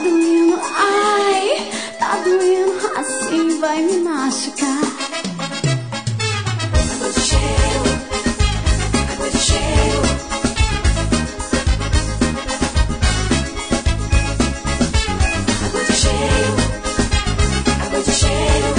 doendo, ai, tá doendo, assim vai me machucar. Água de cheiro, água de cheiro. Água de cheiro, água de cheiro.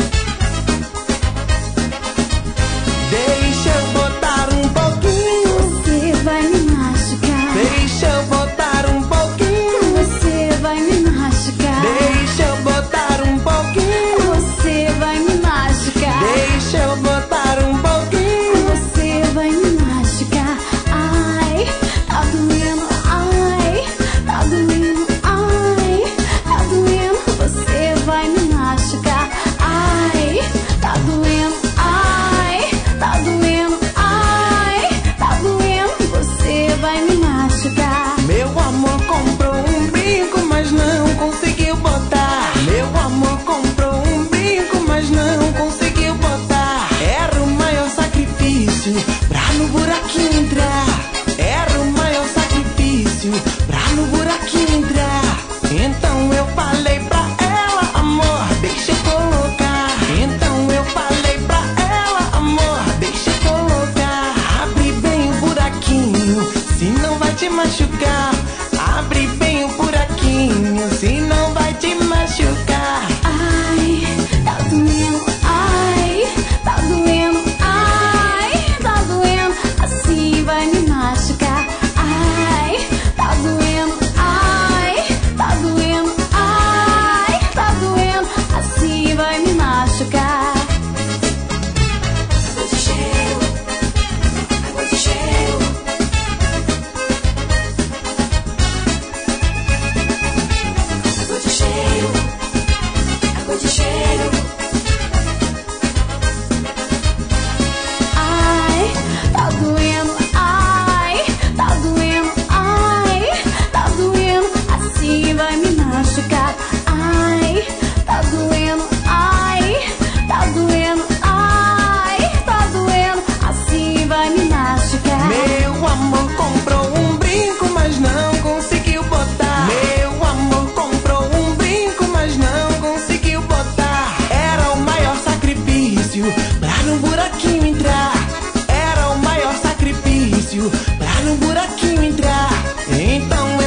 Deixa eu botar um pouquinho. Você vai me machucar. Deixa eu botar um pouquinho. Você vai me machucar. Deixa eu botar um pouquinho. Você vai me machucar. Deixa eu botar um pouquinho. Você vai me machucar. Ai, tá doendo. Ai, tá doendo. Ai, tá doendo. Você vai me machucar. Ai, tá doendo. Ai, tá doendo. Ai, tá doendo. Você vai me machucar. Meu amor comprou um brinco, mas não conseguiu botar. Meu amor comprou um brinco, mas não conseguiu botar. Era o maior sacrifício pra no buraquinho entrar. Era o maior sacrifício pra no buraquinho entrar. Então eu falei pra ela, amor, deixa eu colocar. Então eu falei pra ela, amor, deixa eu colocar. Abre bem o buraquinho, senão vai te machucar. Abre bem o buraquinho, senão vai te machucar. Ai, tá doendo. Ai, tá doendo. Ai, tá doendo. Assim vai me machucar. Ai, tá doendo. Ai, tá doendo. Ai, tá doendo. Assim vai me machucar. Água de cheiro, água de cheiro. Água de cheiro, água de cheiro. Ai, tá doendo. Ai, tá doendo. Ai, tá doendo. Assim vai me machucar. Ai, tá doendo. Ai, tá doendo. Ai, tá doendo. Assim vai me machucar. Meu amor comprou um brinco, mas não conseguiu botar. Meu amor comprou um brinco, mas não conseguiu botar. Era o maior sacrifício pra no buraquinho entrar. Era o maior sacrifício pra no buraquinho entrar. Então